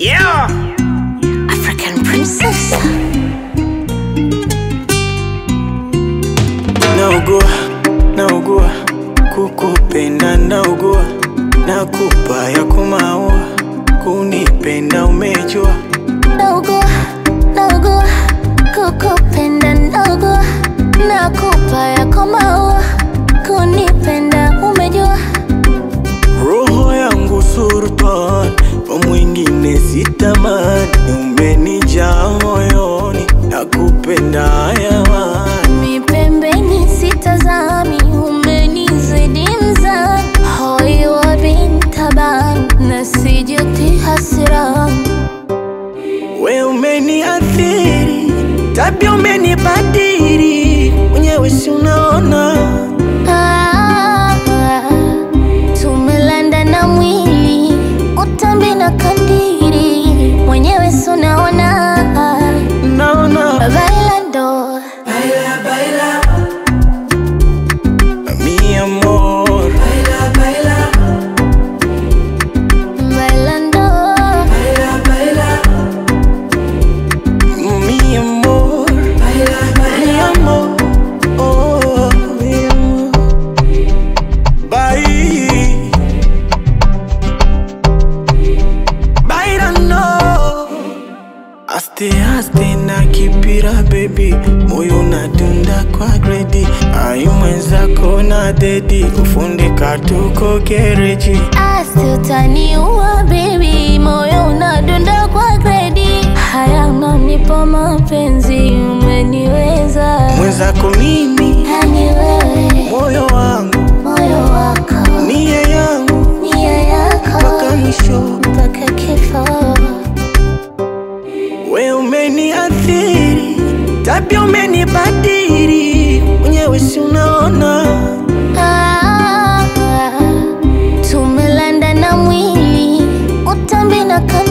Yeah, African princess. Naugua kukupenda, naugua nakupa ya kumaua, kunipenda umejua. Naugua kukupenda, naugua nakupa ya kumaua, kunipenda umejua. Roho yangu sultan, kwa mwingine sitamani, umenijaa moyoni, nakupenda hayawani. Mi pembeni sitazami, umenizidi mzani, hoi wa bintaban, nasijuti hasirani. We umeniathiri, tabia umenibadili, mwenyewe si unaona. Tumelanda na mwili, utambi na kandiri, mwenyewe si unaona. Bailando, Baila, mi amor. bailando, Mi amor, mi amor, oh, mi amor. Bailando, aste na kipira baby, moyo unadunda kwa gredi, ayu mwenzako na dedi, kufundika tuko gereji. asi utaniua baby, moyo unadunda kwa gredi. Haya unanipa mapenzi, umeniweza. Mwenzako mimi, Yani wewe, moyo wangu, moyo wako, nia yangu, nia yako, mpaka mwisho. mpaka kifo. We umeniathiri, tabia umenibadili, mwenyewe si unaona. Tumelanda na mwili, utambi na